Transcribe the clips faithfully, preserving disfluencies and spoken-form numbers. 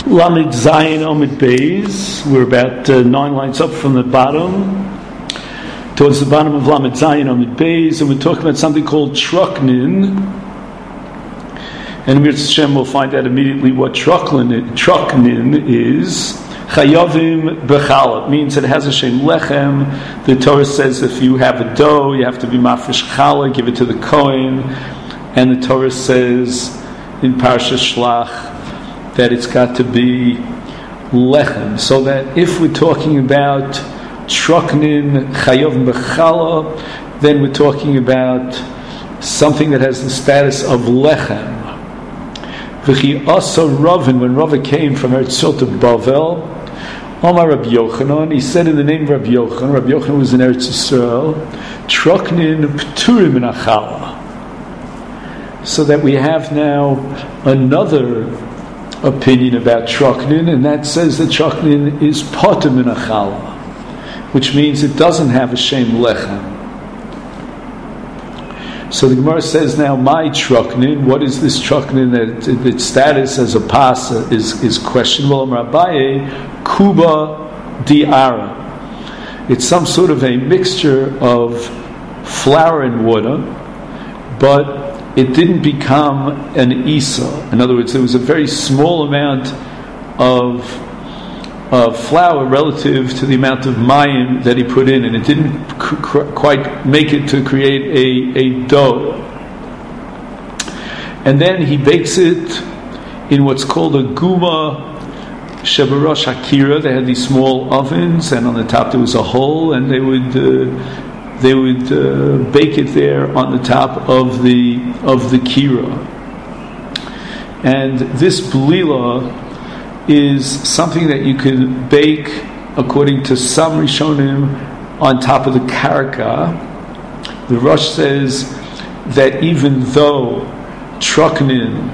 Lamed Zayin Omid Beis. We're about uh, nine lines up from the bottom, towards the bottom of Lamed Zayin Omid Beis, and we're talking about something called Truknin. And Mirz Hashem will find out immediately what Truknin, Truknin is. Chayovim Bechala means it has a shem lechem. The Torah says if you have a dough, you have to be mafresh challah, give it to the Kohen. And the Torah says in Parashat Shlach that it's got to be lechem. So that if we're talking about Truknin Chayovim Bechala, then we're talking about something that has the status of lechem. V'chi asa Ravin, when Rava came from Eretz Yisrael to Bavel, Omar Rabbi Yochanan, he said in the name of Rabbi Yochanan, Rabbi Yochanan was in Eretz Yisrael, Truknin P'turim Min Achala. So that we have now another opinion about Truknin, and that says that Truknin is Poter Min Achala, which means it doesn't have a shem lechem. So the Gemara says now, my Truknin, what is this Truknin that its status as a pas is, is questionable? Rabbaye, Kuba Di'ara. It's some sort of a mixture of flour and water, but it didn't become an Isa. In other words, there was a very small amount of of flour relative to the amount of mayim that he put in, and it didn't cr- quite make it to create a, a dough. And then he bakes it in what's called a guma shebarosh hakira. They had these small ovens, and on the top there was a hole, and they would uh, they would uh, bake it there on the top of the of the kira. And this blila is something that you can bake, according to some Rishonim, on top of the karka. The Rosh says that even though Truknin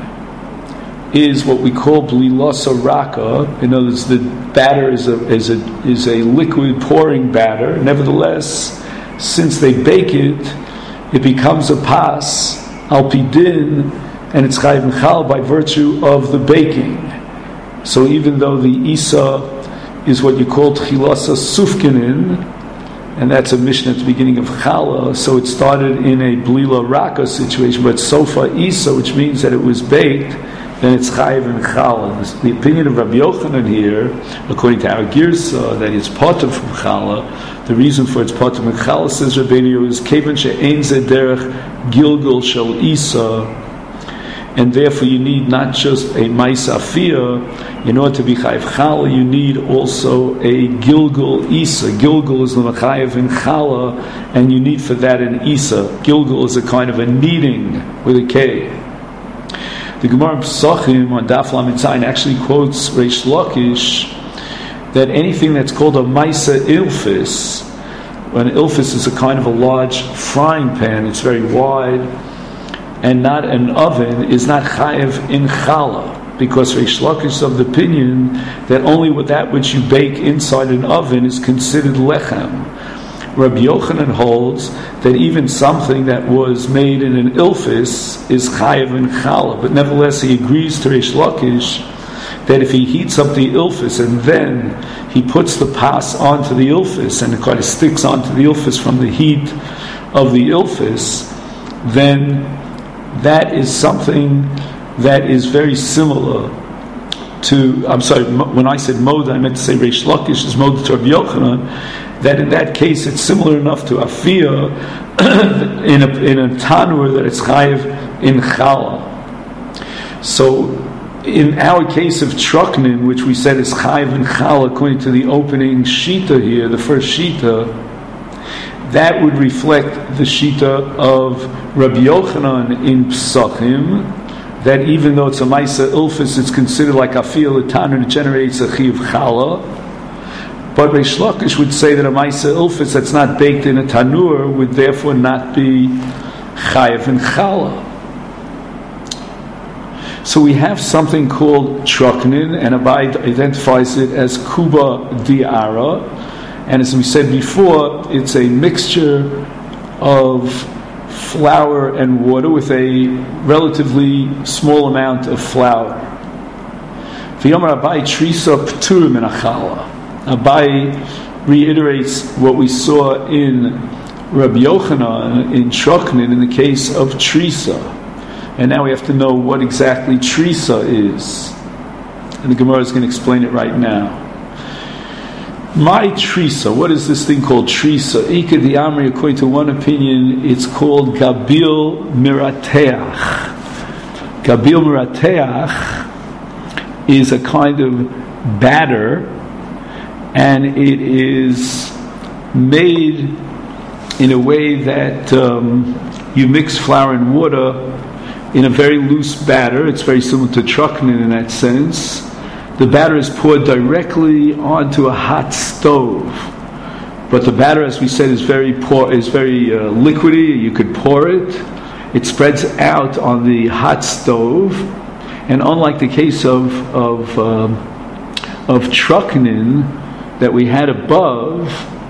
is what we call blilasa raka, in other words, the batter is a is a is a liquid pouring batter. Nevertheless, since they bake it, it becomes a pas al pidin, and it's chayiv mechal by virtue of the baking. So even though the Isa is what you call Tchilasa Sufkinin, and that's a mission at the beginning of Chala, so it started in a Blila Raka situation, but Sofa Isa, which means that it was baked, then it's Chayiv and Chala. The opinion of Rabbi Yochanan here, according to our Girsa, that it's Potter from Chala, the reason for its Potter from Chala, says Rabbeinu, is Kevan She'ein Zeh Derech Gilgul Shel Isa, and therefore you need not just a Maisafia. In order to be Chayiv Chala, you need also a Gilgul Isa. Gilgul is the Chayiv in Chala, and you need for that an Isa. Gilgul is a kind of a kneading with a K. The Gemara Pesachim on Daf Lamed Zayin actually quotes Reish Lakish that anything that's called a Maisa Ilfis, when an Ilfis is a kind of a large frying pan, it's very wide, and not an oven, is not chayiv in challah, because Reish Lakish is of the opinion that only with that which you bake inside an oven is considered lechem. Rabbi Yochanan holds that even something that was made in an ilfis is chayiv in challah, but nevertheless he agrees to Reish Lakish that if he heats up the ilfis and then he puts the pas onto the ilfis and it kind of sticks onto the ilfis from the heat of the ilfis, then that is something that is very similar to, I'm sorry, when I said Moda, I meant to say Reish Lakish is Moda to Rabbi Yochanan, that in that case it's similar enough to Afiyah in a, in a tanur that it's chayiv in challah. So in our case of Truknin, which we said is chayiv in challah according to the opening shita here, the first shita, that would reflect the shita of Rabbi Yochanan in Pesachim, that even though it's a Maisa Ilfis, it's considered like Afiyah L'Tanur, it generates a Chiv Chala. But Reish Lakish would say that a Maisa Ilfis that's not baked in a Tanur would therefore not be Chayiv and Chala. So we have something called Truknin, and Abai identifies it as Kuba Di'ara. And as we said before, it's a mixture of flour and water with a relatively small amount of flour. V'yomer Abai Trisa P'turim min Achala. Abai reiterates what we saw in Rabbi Yochanan in Troknin in the case of Trisa. And now we have to know what exactly Trisa is. And the Gemara is going to explain it right now. My Trisa, what is this thing called Trisa? Ika di Amri, according to one opinion, it's called Gabil Mirateach. Gabil Mirateach is a kind of batter, and it is made in a way that um, you mix flour and water in a very loose batter. It's very similar to truknin in that sense. The batter is poured directly onto a hot stove, but the batter, as we said, is very pour, is very uh, liquidy. You could pour it. It spreads out on the hot stove, and unlike the case of of um, of truknin that we had above,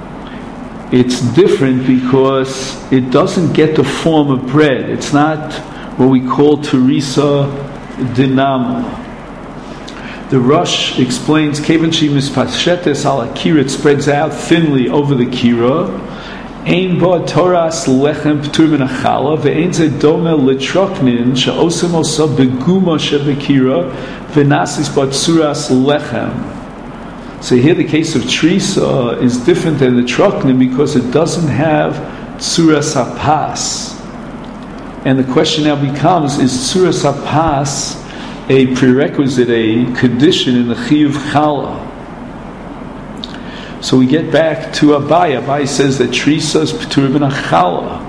it's different because it doesn't get the form of bread. It's not what we call teresa dinama. The Rosh explains, Kevan she mispashetes ala kira, it spreads out thinly over the kira. Ein ba toras lechem p'tur min achala, ve'ein ze dome letroknin she'osem osa beguma shebekira v'nasis ba tzuras lechem. So here the case of Trisa is different than the Troknin because it doesn't have Tzuras HaPas. And the question now becomes, is Tzuras HaPas a prerequisite, a condition in the Chiyuv Chala? So we get back to Abai. Abai says that Trisa is P'tur min Achala.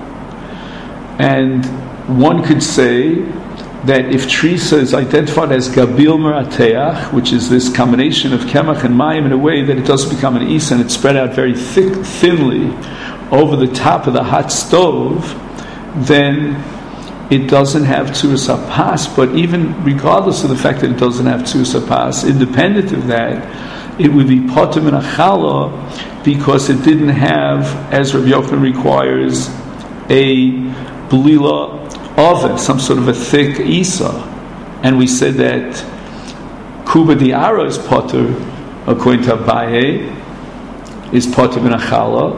And one could say that if Trisa is identified as Gabil Merateach, which is this combination of Kemach and Mayim in a way that it doesn't become an Isa and it's spread out very thick, thinly over the top of the hot stove, then it doesn't have Tzuras HaPas. But even regardless of the fact that it doesn't have Tzuras HaPas, independent of that, it would be Poter min Achala because it didn't have, as Rabbi Yochanan requires, a Belila oven, some sort of a thick isa. And we said that Kuba Diara is potter, according to Abaye, is potter min Achala.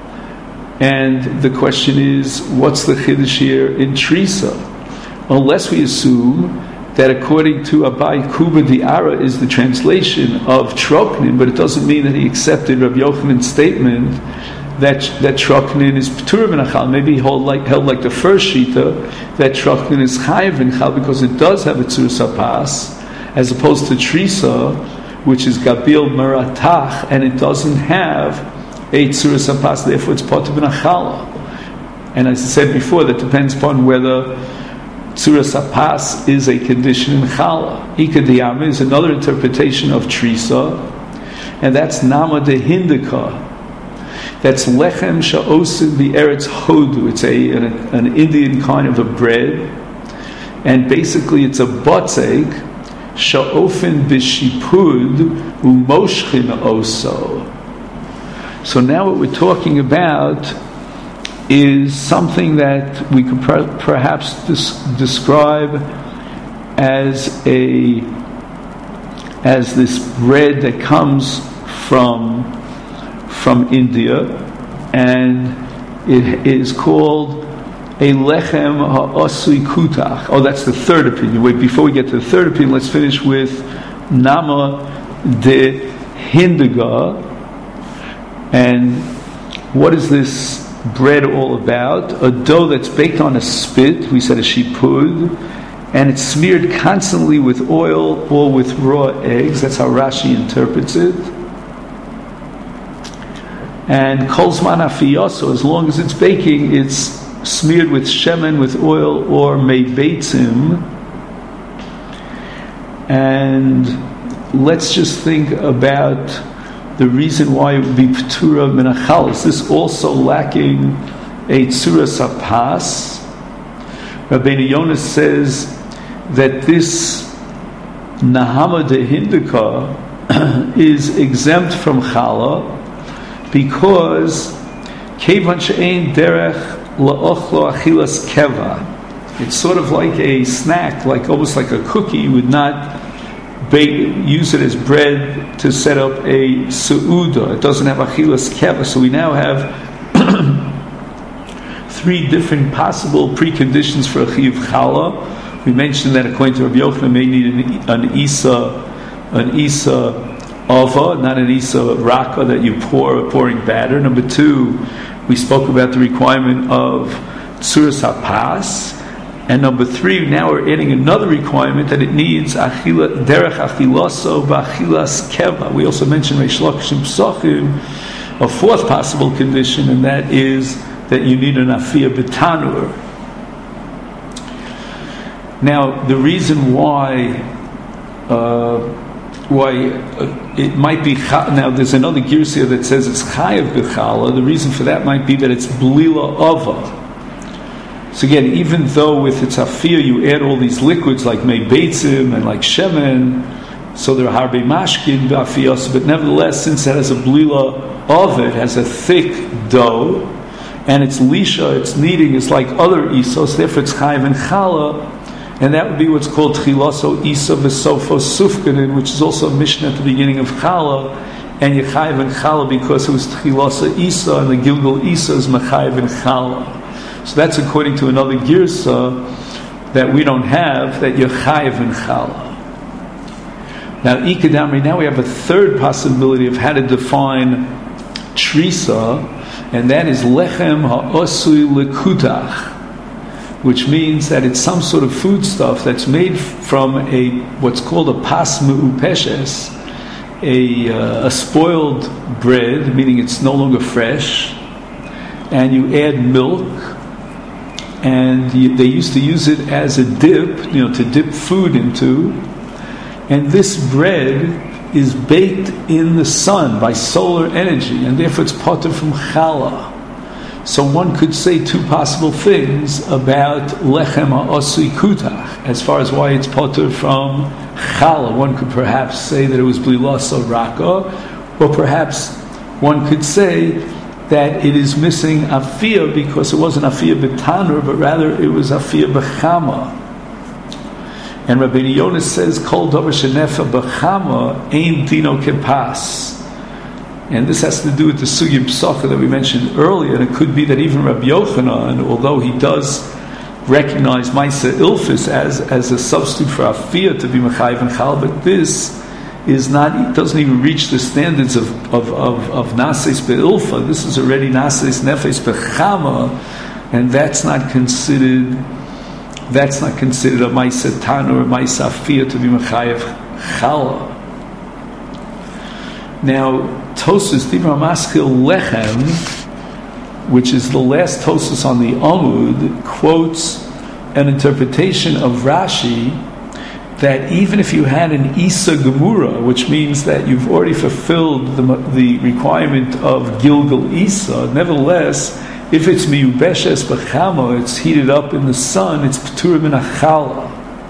And the question is, what's the chiddush here in Trisa? Unless we assume that according to Abai, Kuba Diara is the translation of Troknin, but it doesn't mean that he accepted Rabbi Yochanan's statement that that Troknin is P'tur min Achala. Maybe he held like, held like the first Shita, that Troknin is Chayiv in Chal because it does have a Tzuras HaPas, as opposed to Trisa, which is Gabil Meratach, and it doesn't have a Tzuras HaPas, therefore it's Poter min Achala. And as I said before, that depends upon whether Tzuras HaPas is a condition in Chala. Ika Diyama is another interpretation of Trisa, and that's Nama de Hindika. That's lechem sha'osin v'eretz hodu. It's a an, an Indian kind of a bread, and basically it's a batzeg sha'ofin b'shipud u'moshchin oso. So now what we're talking about is something that we could per- perhaps dis- describe as a as this bread that comes from. from India, and it is called a lechem ha'asui kutach. Oh, that's the third opinion. Wait, before we get to the third opinion, let's finish with Nama de Hindiga. And what is this bread all about? A dough that's baked on a spit, we said a shipud, and it's smeared constantly with oil or with raw eggs. That's how Rashi interprets it. And kol zman afiyaso, as long as it's baking, it's smeared with shemen, with oil, or meibeitzim. And let's just think about the reason why it would be p'tura min Achala. Is this also lacking a tzuras HaPas? Rabbeinu Yonah says that this Nahama de Hindika is exempt from Chala, because kevan she'ein derech la'ochlo achilas keva. It's sort of like a snack, like almost like a cookie. You would not bake, use it as bread to set up a su'uda. It doesn't have achilas keva. So we now have three different possible preconditions for a chiyuv challah. We mentioned that according to Rabbi Yochanan, may need an, an isa, an isa ava, not an isa raka that you pour a pouring batter. Number two, we spoke about the requirement of tzuras hapas. And number three, now we're adding another requirement that it needs achila, derech achilaso b'achilas keva. We also mentioned Reish Lakish and Pesachim, a fourth possible condition, and that is that you need an afiyah b'tanur. Now, the reason why uh, why uh, it might be now, there's another girsa that says it's chayav b'chala. The reason for that might be that it's blila ava. So again, even though with its afiyah you add all these liquids like mei beitzim and like shemen, so there are harbe mashkin b'afiyos, but nevertheless, since it has a blila of it, has a thick dough, and its lisha, its kneading is like other isos, therefore it's chayav and chala, and that would be what's called chilaso isa v'sofo sufkanin, which is also a mishnah at the beginning of chala, and yechayav and chala because it was chilaso isa, and the gilgul isa is mechayav and chala. So that's according to another girsa that we don't have, that you're chayav and chala. Now, ikadamri, now we have a third possibility of how to define trisa, and that is lechem ha'osui lekutach, which means that it's some sort of foodstuff that's made from a what's called a pas me'upeshes, a, uh, a spoiled bread, meaning it's no longer fresh, and you add milk. And you, they used to use it as a dip, you know, to dip food into. And this bread is baked in the sun by solar energy, and therefore it's potter from challah. So one could say two possible things about lechem ha'osui kutach, as far as why it's potter from challah. One could perhaps say that it was blilasa raka, or perhaps one could say that it is missing afiyah because it wasn't afiyah b'tanur, but rather it was afiyah b'chama. And Rabbi Yonas says, "Kol davar shenefa b'chama ein dino kepas." And this has to do with the sugya psacha that we mentioned earlier. And it could be that even Rabbi Yochanan, although he does recognize ma'aseh ilfis as as a substitute for afiyah to be mechayiv and chal, but this is not, it doesn't even reach the standards of of of, of nases be'ilfa. This is already nases nefes bechama, and that's not considered that's not considered a ma'aseh tana or a ma'aseh afiyah to be mechayev chala. Now, Tosas Dibra Maskil Lechem, which is the last Tosas on the Amud, quotes an interpretation of Rashi that even if you had an Isa Gemura, which means that you've already fulfilled the, the requirement of Gilgal Isa, nevertheless, if it's Miyubeshes B'chama, it's heated up in the sun, it's P'tura Min Achala.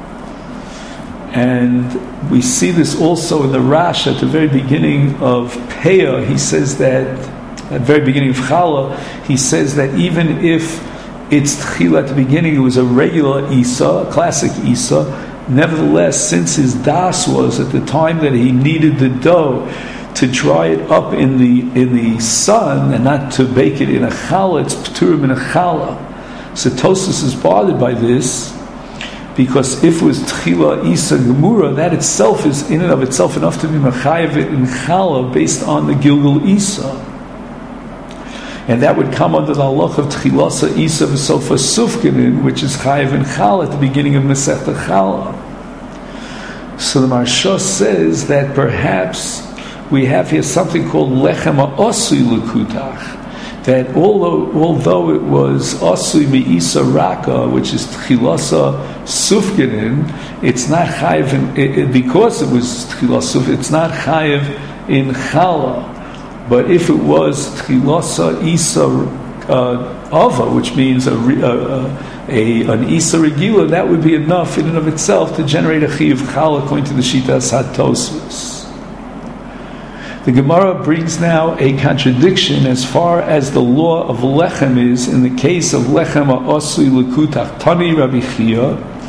And we see this also in the Rash at the very beginning of Peah. He says that, at the very beginning of Chala, he says that even if it's Tchila at the beginning, it was a regular Isa, a classic Isa, nevertheless, since his das was at the time that he needed the dough to dry it up in the in the sun and not to bake it in a challah, it's p'turim in a challah. So Tosas is bothered by this because if it was tchila isa gemura, that itself is in and of itself enough to be mechayev in challah based on the gilgul isa, and that would come under the halach of tchilasa isa v'sofa sufkanin, which is chayev in challah at the beginning of Masechta Challah. So the Maharsha says that perhaps we have here something called lechem ha'osui lekutach, that although although it was osui me'isa raka, which is tchilasa sufkanin, it's not chayev in, it, it, because it was tchilasa, it's not chayev in challah. But if it was tchilasa isa uh, ava, which means a, a, a an isa regila, that would be enough in and of itself to generate a chiyuv challah according to the Shitas HaTosfos. The Gemara brings now a contradiction as far as the law of lechem is in the case of lechem ha'osui lekutach. Tani Rabbi Chia,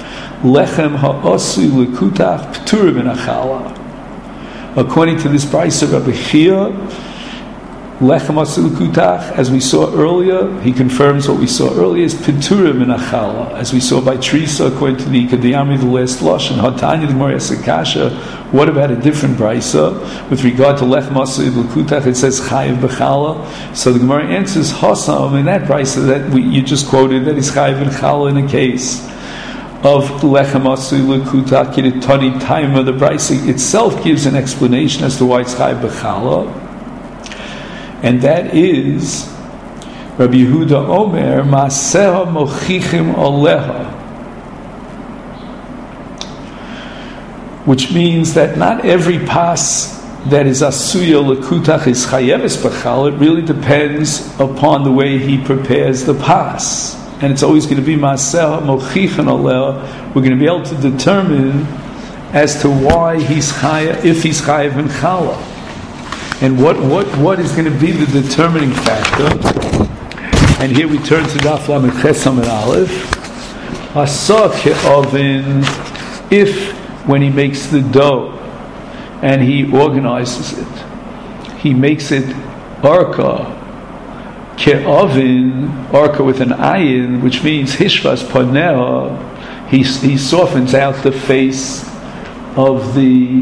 lechem ha'osui lekutach p'tura min achala. According to this price of Rabbi Chia, lechem ha'osui lekutach, as we saw earlier, he confirms what we saw earlier, is p'tura min achala, as we saw by Teresa, according to the Kadiyami, the last Lashon, Hatanya, the Gemara Sakasha. What about a different brisa with regard to lechem ha'osui lekutach? It says chayiv b'chala. So the Gemara answers hasam in that brisa that we, you just quoted, that is chayiv b'chala in a case of lechem ha'osui lekutach. Kiritani time of the brisa itself gives an explanation as to why it's chayiv b'chala, and that is Rabbi Yehuda Omer Maaseha mochichim aleha, which means that not every pas that is asuya lekutach is chayeves b'chal. It really depends upon the way he prepares the pas, and it's always going to be maaseha mochichim aleha. We're going to be able to determine as to why he's chayev, if he's chayev in chala, and what what what is going to be the determining factor. And here we turn to Daf Lamed Ches Amud Aleph. Asa ke'ovin, if when he makes the dough and he organizes it, he makes it arka, ke'ovin, arka with an ayin, which means hishvas paneh, he he softens out the face of the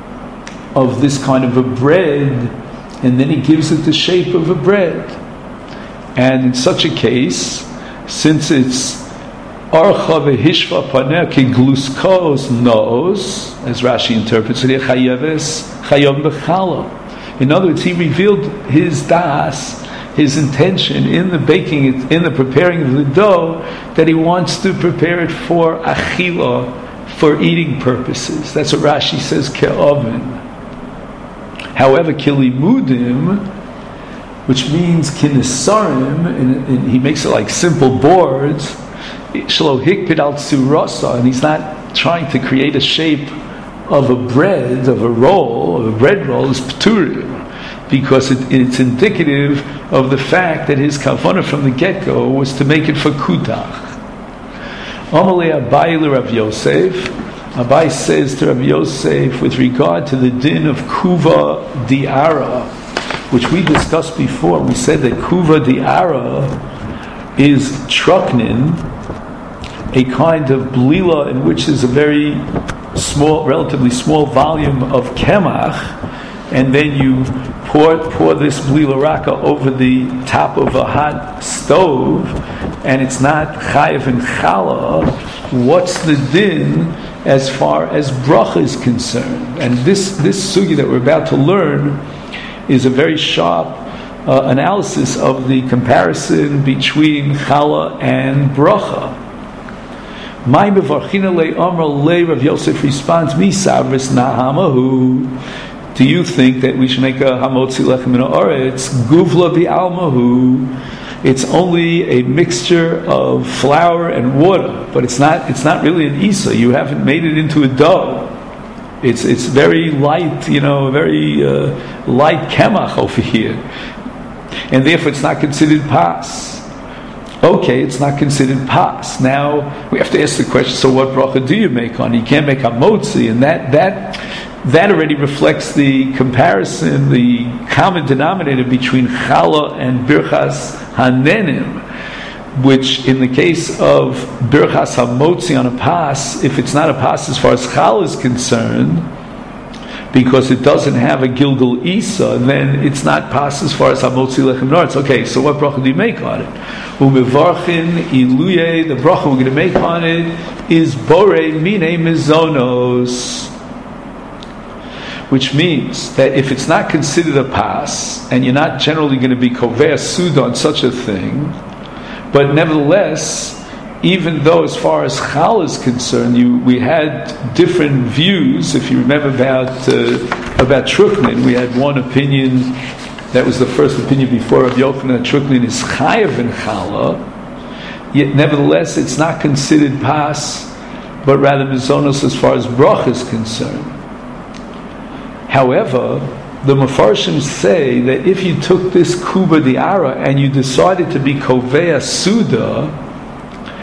of this kind of a bread, and then he gives it the shape of a bread. And in such a case, since it's archa v'hishva paneh ki gluskos nos, as Rashi interprets it, chayeves chayom b'chala. In other words, he revealed his das, his intention in the baking it, in the preparing of the dough, that he wants to prepare it for achila, for eating purposes. That's what Rashi says ke'oven. However, kilimudim, which means kinisarim, and, and he makes it like simple boards, shlo hikpid al tsurasa, and he's not trying to create a shape of a bread, of a roll, of a bread roll, is p'turim, because it, it's indicative of the fact that his kavanah from the get-go was to make it for kutach. Amalei Abai Rav Yosef, Abai says to Rav Yosef with regard to the din of kuva di'ara, which we discussed before. We said that kuva di'ara is truknin, a kind of blila in which is a very small, relatively small volume of kemach, and then you pour pour this blila raka over the top of a hot stove, and it's not chayiv and chala. What's the din as far as bracha is concerned? And this this sugi that we're about to learn is a very sharp uh, analysis of the comparison between chala and bracha. My mevarchina le amar le, Rav Yosef responds, mi savris nahamahu. Do you think that we should make a hamotzi lechem min haaretz guvla bi'almahu? It's only a mixture of flour and water, but it's not it's not really an isa. You haven't made it into a dough. It's it's very light, you know, very uh, light kemach over here, and therefore it's not considered pas. Okay, it's not considered pas. Now we have to ask the question: so what bracha do you make on? You can't make hamotzi, and that that that already reflects the comparison, the common denominator between chala and birchas hanenim, which in the case of birchas hamotzi on a pas, if it's not a pas as far as chala is concerned, because it doesn't have a gilgal isa, then it's not pas as far as hamotzi lechem noretz. Okay, so what bracha do you make on it? Umevarchin iluye, the bracha we're going to make on it is borei mine mizonos, which means that if it's not considered a pas, and you're not generally going to be koveh suda on such a thing, but nevertheless, even though as far as chal is concerned, you, we had different views. If you remember about uh, about truknin, we had one opinion that was the first opinion before Rav Yochanan, that truknin is chayav in chala, yet nevertheless it's not considered pas, but rather mizonos as far as brach is concerned. However, the Mefarshim say that if you took this kuba di'ara and you decided to be kovea suda,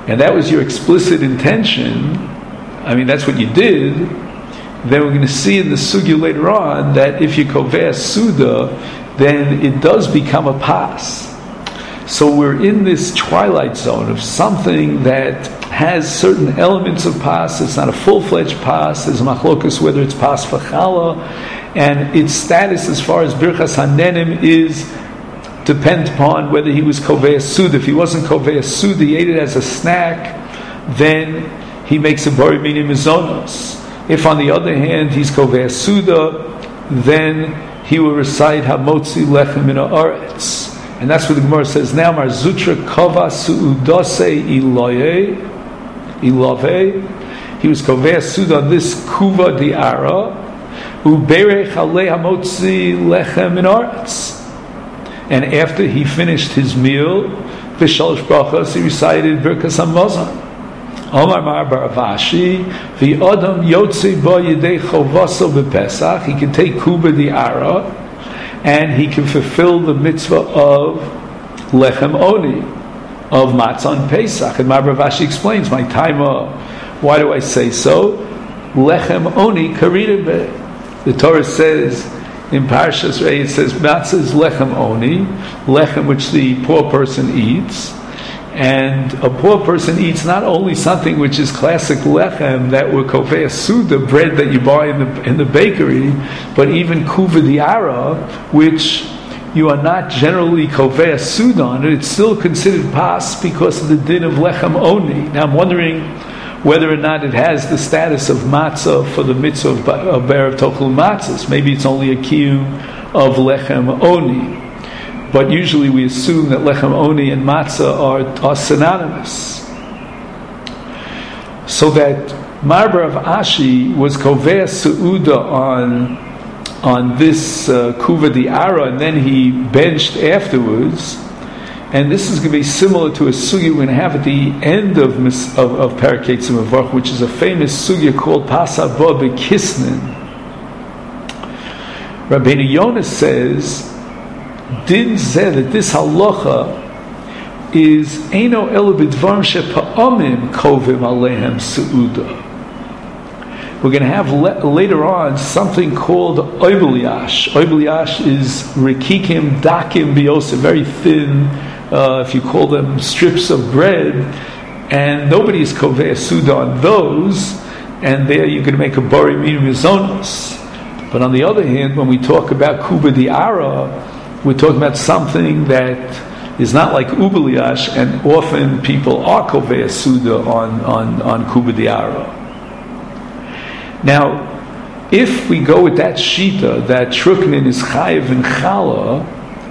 and that was your explicit intention, I mean, that's what you did, then we're going to see in the sugya later on that if you koveh suda, then it does become a pas. So we're in this twilight zone of something that has certain elements of pas. It's not a full-fledged pas. There's a machlokas whether it's pas v'chala, and its status as far as birchas hanenim is depends upon whether he was koveh suda. If he wasn't koveh suda, he ate it as a snack, then he makes a bari mini mizonos. If on the other hand he's koveh suda, then he will recite hamotzi lechem min haaretz. And that's what the Gemara says now. Mar zutra kova suudase iloye ilove. He was koveh suda on this kuva diara uberech alei hamotzi lechem min haaretz. And after he finished his meal, v'shalosh brachos, he recited birkas hamazon. Omar Mar Bar Avashi, the Adam Yotze Bo Yedei Chovaso BePesach. He can take Kuba the Ara, and he can fulfill the mitzvah of Lechem Oni, of Matzah on Pesach. And Mar Bar Avashi explains, my time, uh, why do I say so? Lechem Oni Karida. The Torah says in Parshas Rei, it says Matzah is Lechem Oni, Lechem which the poor person eats. And a poor person eats not only something which is classic lechem that were koveh suda, bread that you buy in the in the bakery, but even kuva diara, which you are not generally koveh suda on it. It's still considered pas because of the din of lechem oni. Now I'm wondering whether or not it has the status of matzah for the mitzvah of be'erev tochel matzahs. Maybe it's only a kiyum of lechem oni. But usually we assume that lechem oni and matzah are, are synonymous. So that Mar Bar Avashi was koveh su'uda on on this uh, kuva di'ara, and then he benched afterwards. And this is going to be similar to a sugya we're going to have at the end of of, of Perek Eitzim Avarch, which is a famous sugya called Pasah Bo B'Kisnin. Rabbeinu Yonah says, Din zeh, that this halacha is eino elo b'dvarim shepa'amim kovim alehem seuda. We're going to have le- later on something called oibeliash. Oibeliash is rikikim dakim biyosef, very thin, uh, if you call them strips of bread, and nobody is koveh suda on those, and there you're going to make a bari mini mizonos. But on the other hand, when we talk about kuba di'ara, we're talking about something that is not like ubeliash, and often people are koveh suda on on on kuba di'ara. Now, if we go with that shita that truknin is chayiv and chala,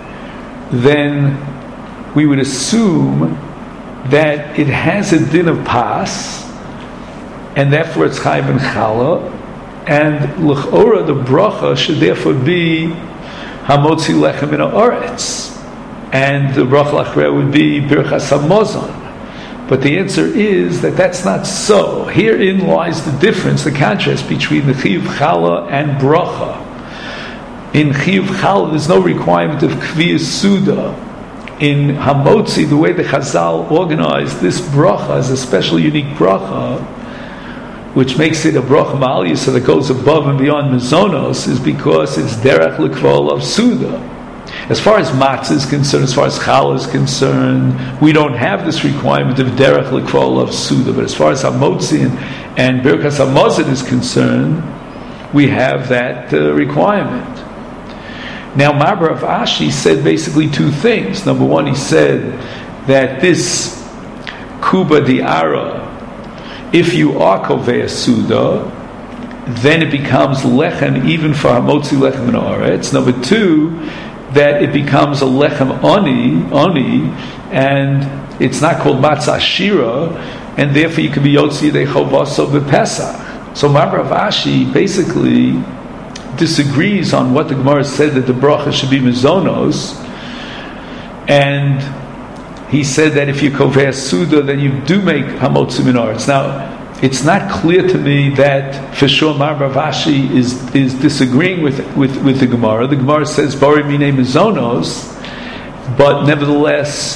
then we would assume that it has a din of pas, and therefore it's chayiv and chala, and l'chora the bracha should therefore be hamotzi lechem min haaretz, and the bracha l'achreya would be birchas hamazon. But the answer is that that's not so. Herein lies the difference, the contrast between the chiyuv chala and bracha. In chiyuv chala, there's no requirement of kviyas suda. In hamotzi, the way the Chazal organized this bracha is a special, unique bracha, which makes it a bracha ma'aliyah, so that goes above and beyond mizonos, is because it's derech l'kvol of suda. As far as matzah is concerned, as far as challah is concerned, we don't have this requirement of derech l'kvol of suda. But as far as hamotzi and, and birkas hamazon is concerned, we have that uh, requirement. Now, Mar Bar Avashi said basically two things. Number one, he said that this kuba di'ara, if you are koveh suda, then it becomes lechem even for hamotzi lechem min haaretz. Number two, that it becomes a lechem oni, oni, and it's not called matzah shira, and therefore you can be yotzi yedei chovaso b'pesach. So Mar Bar Avashi basically disagrees on what the Gemara said that the bracha should be mizonos, and he said that if you koveh suda, then you do make hamotzi min haaretz. Now, it's not clear to me that for sure Mar Bar Avashi is is disagreeing with with, with the Gemara. The Gemara says bari mine mizonos, but nevertheless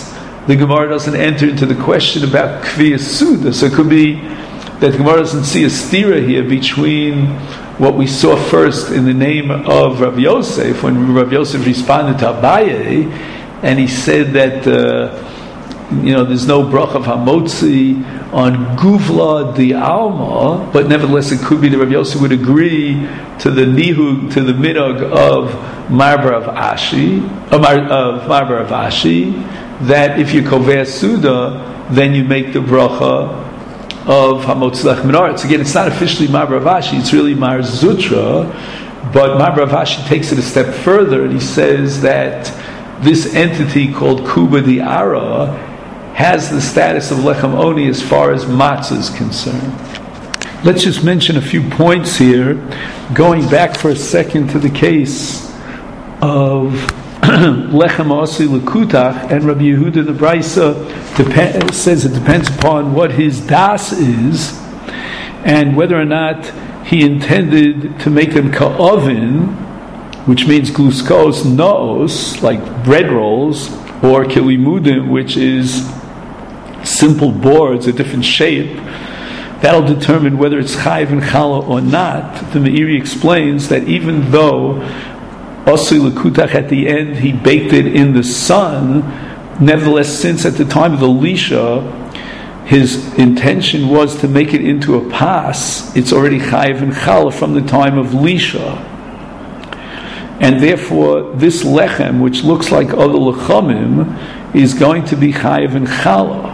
the Gemara doesn't enter into the question about Kviyas Suda. So it could be that the Gemara doesn't see a stira here between what we saw first in the name of Rav Yosef, when Rav Yosef responded to Abaye, and he said that uh, you know there's no brach of Hamotzi on Guvla di Alma, but nevertheless it could be that Rav Yosef would agree to the Nihu, to the Minog of Marbar of Ashi, of, Mar, of Marbar of Ashi, that if you koveh Suda, then you make the bracha of Hamotzlech Menaretz. Again, it's not officially Marbar of Ashi, it's really Mar Zutra, but Marbar of Ashi takes it a step further, and he says that this entity called Kuba di Ara has the status of Lechem Oni as far as matzah is concerned. Let's just mention a few points here, going back for a second to the case of Lechem Osi Lekutach, and Rabbi Yehuda the Braisa dep- says it depends upon what his das is and whether or not he intended to make them ka'ovin, which means gluskos noos, like bread rolls, or kilimudim, which is simple boards, a different shape. That'll determine whether it's chayiv and chala or not. The Meiri explains that even though Osi Lekutach at the end he baked it in the sun, nevertheless, since at the time of the Lisha his intention was to make it into a pas, it's already chayiv and chala from the time of Lisha. And therefore this lechem, which looks like other lechamim, is going to be chayiv and chala,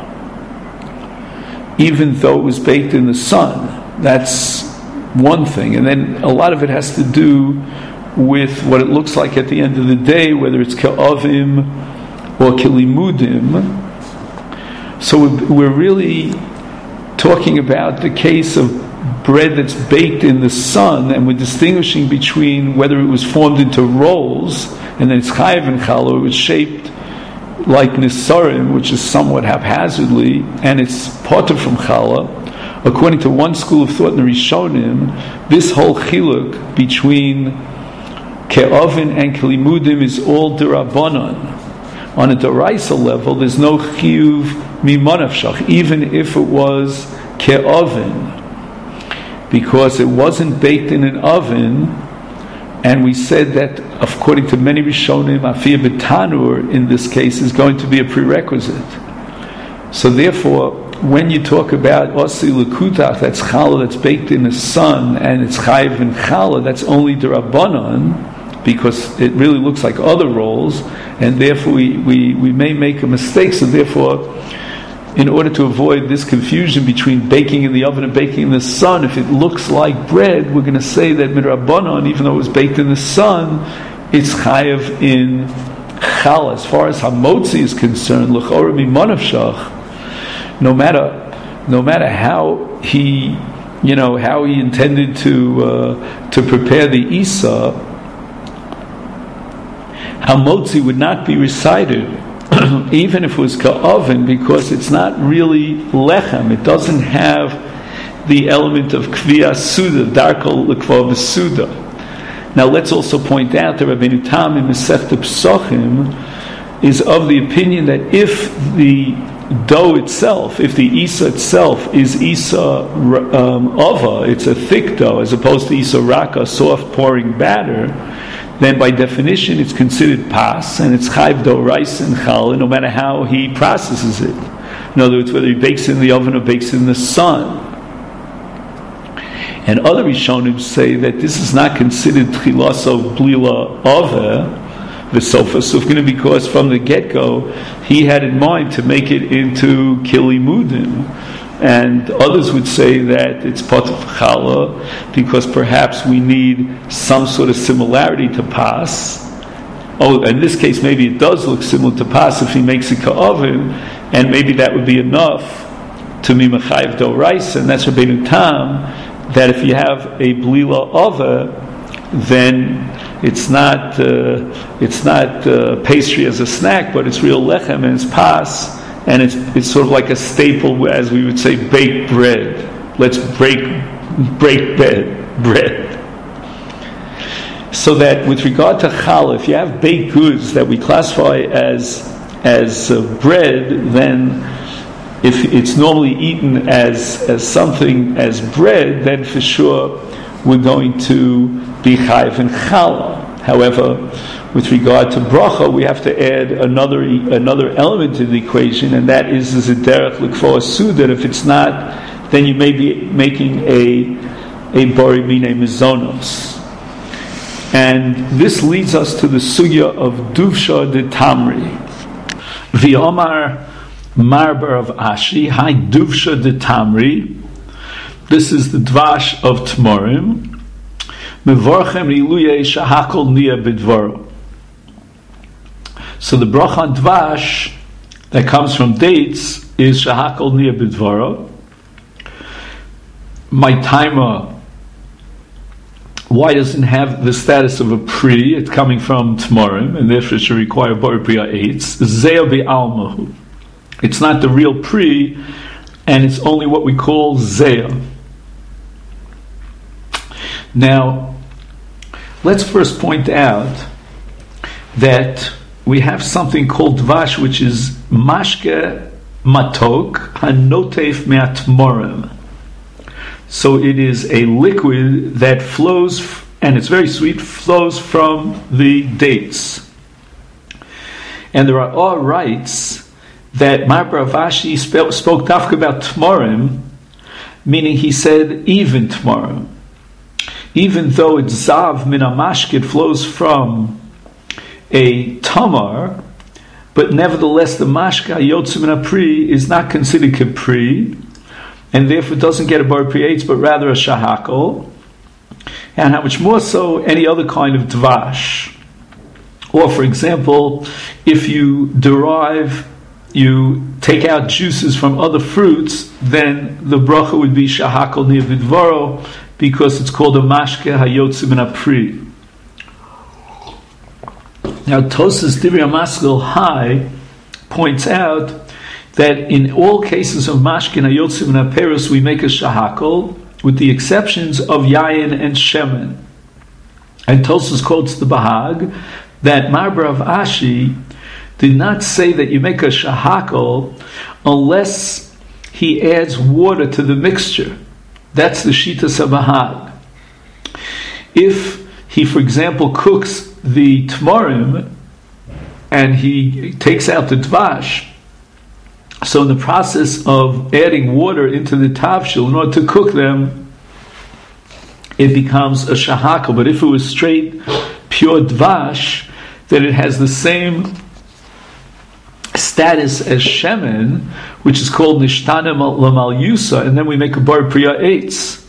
even though it was baked in the sun. That's one thing. And then a lot of it has to do with what it looks like at the end of the day, whether it's ka'avim or kilimudim. So we're really talking about the case of bread that's baked in the sun, and we're distinguishing between whether it was formed into rolls, and then it's chayiv and chala, it was shaped like nisarim, which is somewhat haphazardly, and it's potter from chala. According to one school of thought in the Rishonim, this whole chiluk between ke'ovin and kelimudim is all derabanan. On a deraisa level, there's no chiyuv mimanavshach, even if it was ke'ovin, because it wasn't baked in an oven. And we said that, according to many Rishonim, afiyah b'tanur in this case is going to be a prerequisite. So therefore, when you talk about osi lekutach, that's challah that's baked in the sun, and it's chayiv and challah, that's only derabanan, because it really looks like other rolls, and therefore we, we, we may make a mistake. So therefore, in order to avoid this confusion between baking in the oven and baking in the sun, if it looks like bread, we're going to say that midrabanan, even though it was baked in the sun, it's chayiv in challah. As far as hamotzi is concerned, l'chora mimanavshach, no matter no matter how he, you know, how he intended to uh, to prepare the isa, hamotzi would not be recited even if it was ka'oven, because it's not really lechem. It doesn't have the element of kviyas suda, darkol lekvav suda. Now let's also point out that Rabbeinu Tam in Masechta Pesachim is of the opinion that if the dough itself, if the isa itself is isa um, ova, it's a thick dough, as opposed to isa raka, soft pouring batter, then by definition it's considered pas, and it's chayv do rice and challah, no matter how he processes it. In other words, whether he bakes it in the oven or bakes it in the sun. And other Rishonim say that this is not considered tchilaso blila ove v'sofa sufgina, because from the get-go he had in mind to make it into kilimudim. And others would say that it's pot of challah, because perhaps we need some sort of similarity to pas. Oh, in this case, maybe it does look similar to pas if he makes it ka'ovim, and maybe that would be enough to be mechayiv do rice. And that's Rabbeinu Tam, that if you have a blila ova, then it's not uh, it's not uh, pastry as a snack, but it's real lechem and it's pas. And it's it's sort of like a staple, as we would say, baked bread. Let's break break bread bread. So that with regard to challah, if you have baked goods that we classify as as uh, bread, then if it's normally eaten as as something as bread, then for sure we're going to be chayiv and challah. However, with regard to bracha, we have to add another another element to the equation, and that is is a derech l'kfo asud, that if it's not, then you may be making a a bori mine mizonos. And this leads us to the sugya of duvsha de tamri. V'omar marbar of Ashi, hi duvsha de tamri. This is the dvash of Tmorim. Mevorchem iluye shahakol nia bidvoro. So the bracha on dvash that comes from dates is shahakol nia bidvoro. My timer, why doesn't it have the status of a pri? It's coming from Tmorim, and therefore it should require bori priya eitz. Zeh be'almahu. It's not the real pri, and it's only what we call zeh. Now, let's first point out that we have something called dvash, which is mashke matok hanotef me'atmorim. So it is a liquid that flows, and it's very sweet, flows from the dates. And there are all rights that Marbar of Ashi spoke, spoke dafka about Tmorim, meaning he said even Tmorim. Even though it's zav min amashke, it flows from a tamar, but nevertheless the mashka yotzu min apri is not considered kapri, and therefore doesn't get a bar priyates, but rather a shahakol. And how much more so any other kind of dvash. Or for example, if you derive, you take out juices from other fruits, then the bracha would be shahakol nia bidvoro, because it's called a mashke hayotzu min apri. Now Tosas Divrei HaMaskil High points out that in all cases of mashkin hayotzu min aperos we make a shahakol, with the exceptions of yayin and shemen. And Tosfos quotes the Bahag that Marbar of Ashi did not say that you make a shahakol unless he adds water to the mixture. That's the Shitas of Bahag. If he, for example, cooks the tmorim and he takes out the dvash, so in the process of adding water into the tavshil in order to cook them, it becomes a shahakal. But if it was straight, pure dvash, then it has the same status as shemen, which is called nishtana lamal yusa, and then we make a bar priya eitz.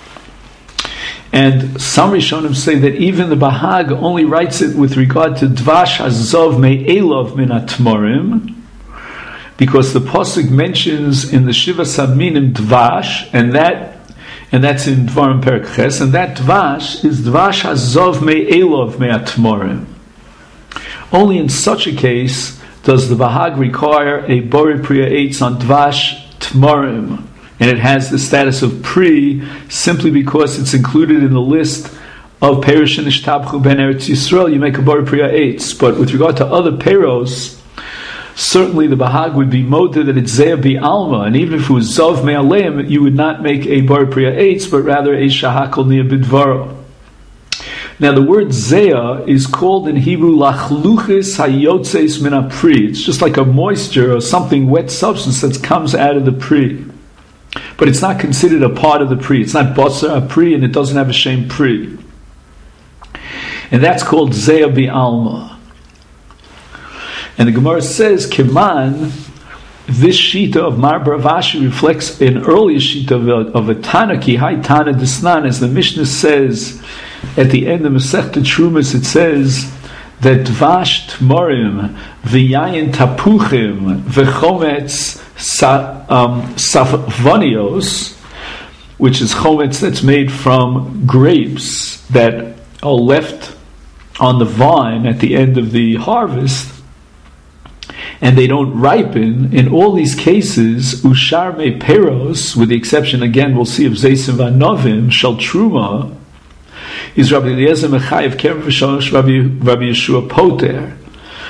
And some Rishonim say that even the Bahag only writes it with regard to dvash hazov me'elov min atmorim, because the pasuk mentions in the Shiva Saminim dvash, and that and that's in Dvarim Perek Ches, and that dvash is dvash hazov me'elov me'atmorim. Only in such a case does the Bahag require a bori priya eitz on dvash tmorim, and it has the status of pri simply because it's included in the list of perish and ishtabchu ben Eretz Yisrael. You make a bori priya eitz, but with regard to other peros, certainly the Bahag would be moda that it's zeh bi alma, and even if it was zov me'aleim, you would not make a bar priya eitz, but rather a shahakol nia bidvaro. Now the word zeh is called in Hebrew lachluchis hayotzeis min apri. It's just like a moisture or something wet substance that comes out of the pri, but it's not considered a part of the pri. It's not basar apri, and it doesn't have a shem pri, and that's called zeh bi alma. And the Gemara says, Kiman, this shita of Marbar of Ashi reflects an earlier shita of a, of a Tana, ki hai Tana Desnan, as the Mishnah says at the end of Masechta Trumas, it says that Dvash Tmorim, V'yayin Tapuchim, V'chometz um, Safvonios, which is chometz that's made from grapes that are left on the vine at the end of the harvest, and they don't ripen. In all these cases, ushar me peros, with the exception again we'll see of zeisim vanovim, shal truma, is Rabbi Eliezer mechayev kerem v'shalosh Rabbi Yeshua poter.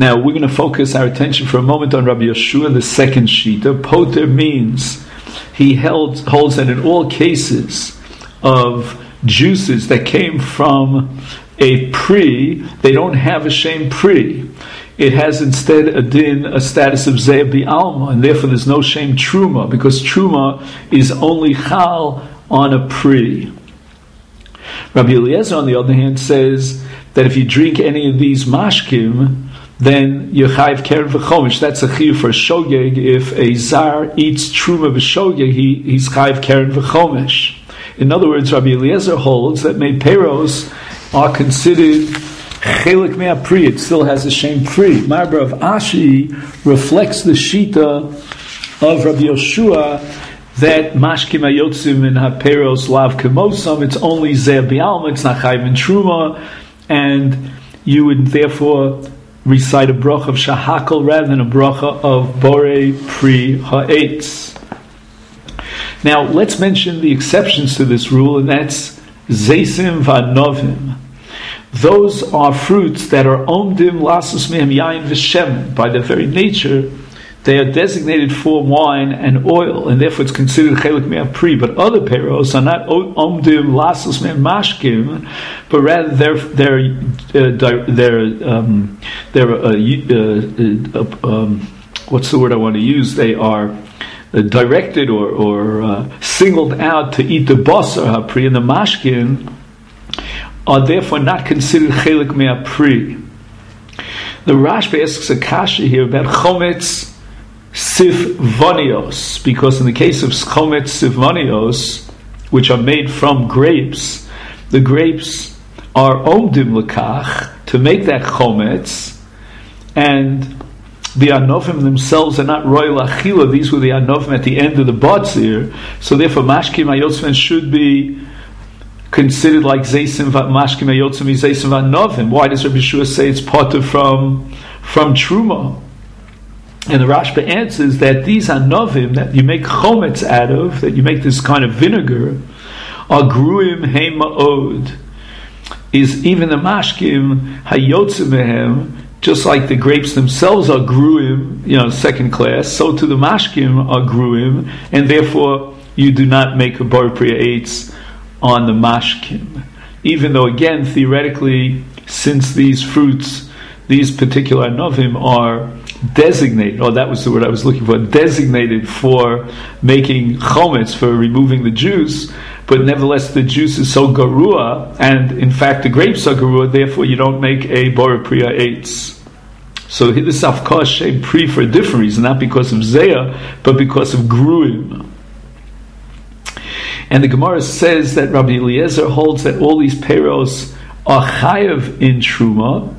Now we're going to focus our attention for a moment on Rabbi Yeshua, the second shita. Poter means he held, holds that in all cases of juices that came from a pri, they don't have a shem pri. It has instead a din, a status of zeh bi'alma, and therefore there's no shem truma, because truma is only chal on a pri. Rabbi Eliezer, on the other hand, says that if you drink any of these mashkim, then you're chayiv keren v'chomesh. That's a chiyuv for shogeg. If a zar eats truma v'shogeg, he, he's chayiv keren v'chomesh. In other words, Rabbi Eliezer holds that mei peros are considered chelik mea pri. It still has a shem pri. Marber of Ashi reflects the shita of Rabbi Yoshua that mashkim ayotzim in haperos lav kemosam. It's only zeh bi'alma. It's not chayiv in truma, and you would therefore recite a bracha of shahakal rather than a bracha of borei pri ha'etz. Now let's mention the exceptions to this rule, and that's zeisim v'anovim. Those are fruits that are omdim lasus mehem yain v'shemen. By their very nature, they are designated for wine and oil, and therefore it's considered chelik mea pri. But other peros are not omdim lasus mehem mashkim, but rather they're they're uh, they're um, they're uh, uh, uh, um, what's the word I want to use? They are uh, directed or or uh, singled out to eat the basar hapri, and the mashkin are therefore not considered chelik mea pri. The Rashba asks a kasha here about chometz sifvonios, because in the case of chometz sifvonios, which are made from grapes, the grapes are omdim lekach to make that chometz, and the anovim themselves are not royal achila. These were the anovim at the end of the batzir, so therefore mashkim ayotzim should be considered like zeisim mashkim ayotzim zeisim anovim. Why does Rabbi Yeshua say it's potter from from truma? And the Rashba answers that these anovim that you make chometz out of, that you make this kind of vinegar, are gruim heima'od. Is even the mashkim hayotzim mehem, just like the grapes themselves are gruim, you know, second class, so to the mashkim are gruim, and therefore you do not make a bar priya eitz on the mashkim. Even though, again, theoretically, since these fruits, these particular anovim are designated, or that was the word I was looking for, designated for making chometz, for removing the juice, but nevertheless the juice is so garua, and in fact the grapes are garua, therefore you don't make a bora priya eitz. So this is of course shem pri for a different reason, not because of zeya, but because of gruim. And the Gemara says that Rabbi Eliezer holds that all these peros are chayav in truma,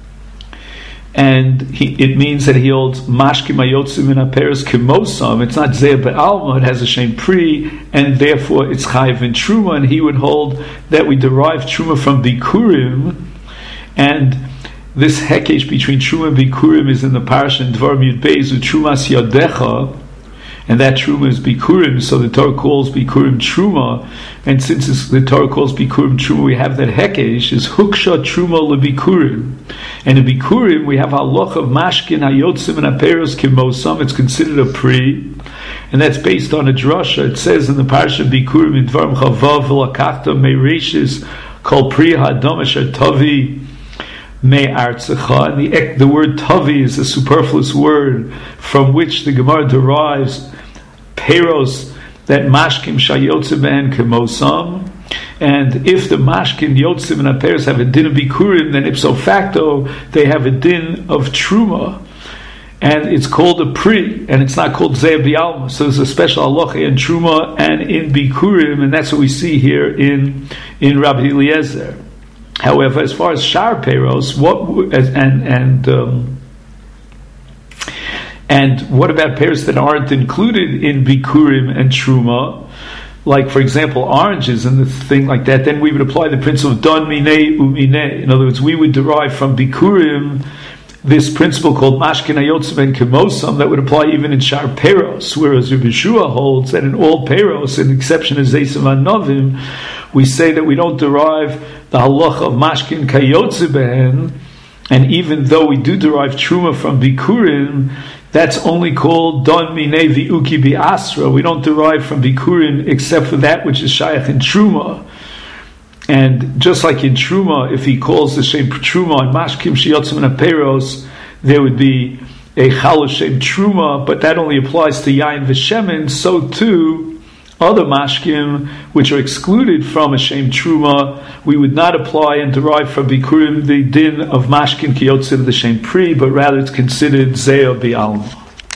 and he, it means that he holds mashkim ayotzim in aperos kemosam. It's not zeh be'alma; it has a shem pri, and therefore it's chayav in truma. And he would hold that we derive truma from bikurim, and this hekesh between truma and bikurim is in the parasha in Dvarim Yud Beis u'trumas yadecha. And that truma is bikurim, so the Torah calls bikurim truma. And since it's, the Torah calls bikurim truma, we have that hekesh is huksha truma lebikurim. And in bikurim we have halacha of mashkin hayotzim and aperos kimosam. It's considered a pri, and that's based on a drasha. It says in the parasha bikurim in Dvarim Chavav v'lakachta meireshis kol pri ha'adam asher tavi me artzecha. And the, the word tavi is a superfluous word from which the Gemara derives peros that mashkim shayotzim ben kemosam. And if the mashkim yotzim and peros have a din of bikurim, then ipso facto they have a din of truma, and it's called a pri, and it's not called zeh bi'alma. So there's a special halacha in truma and in bikurim, and that's what we see here in in Rabbi Eliezer. However, as far as shar peros, what and and um, and what about peros that aren't included in bikurim and truma, like for example oranges and the thing like that? Then we would apply the principle of don minei uminei. In other words, we would derive from bikurim this principle called mashkin hayotzim and kemosam that would apply even in shar peros. Whereas Rabbi Yeshua holds that in all peros, an exception is zeisim anovim, we say that we don't derive the halacha of mashkin kayotze behen And even though we do derive truma from bikurim, that's only called don minei viuki bi'asra. We don't derive from bikurim except for that which is shaykh in truma. And just like in truma, if he calls the shem truma and mashkim shiyotzim and aperos, there would be a chal shem truma, but that only applies to yain v'shemen. So too, other mashkim which are excluded from a shem truma, we would not apply and derive from bikurim the din of mashkin kiyotzim the shem pri, but rather it's considered zeya bi'alma.